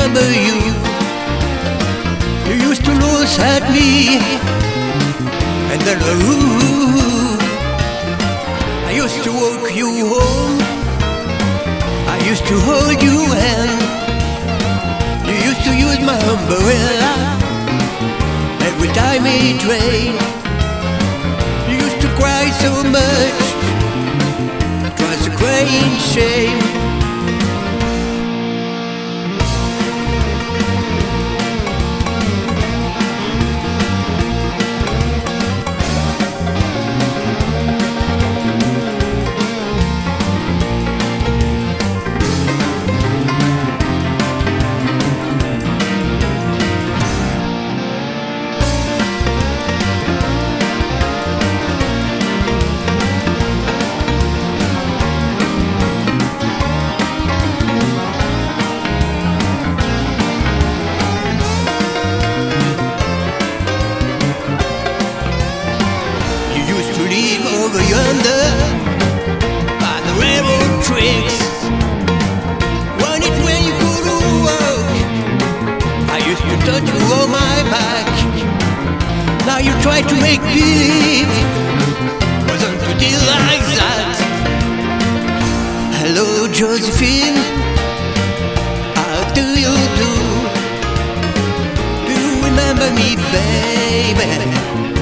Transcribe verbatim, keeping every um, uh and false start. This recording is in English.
remember you. You used to nose at me, and then ooh, I used to walk you home. I used to hold you and you used to use my umbrella every time it rained. You used to cry so much, it was a crying shame. Over yonder by the railroad tracks, when it when you couldn't walk, I used to touch you on my back. Now you try to make believe wasn't pretty like that. Hello Josephine, how do you do? Do you remember me, baby?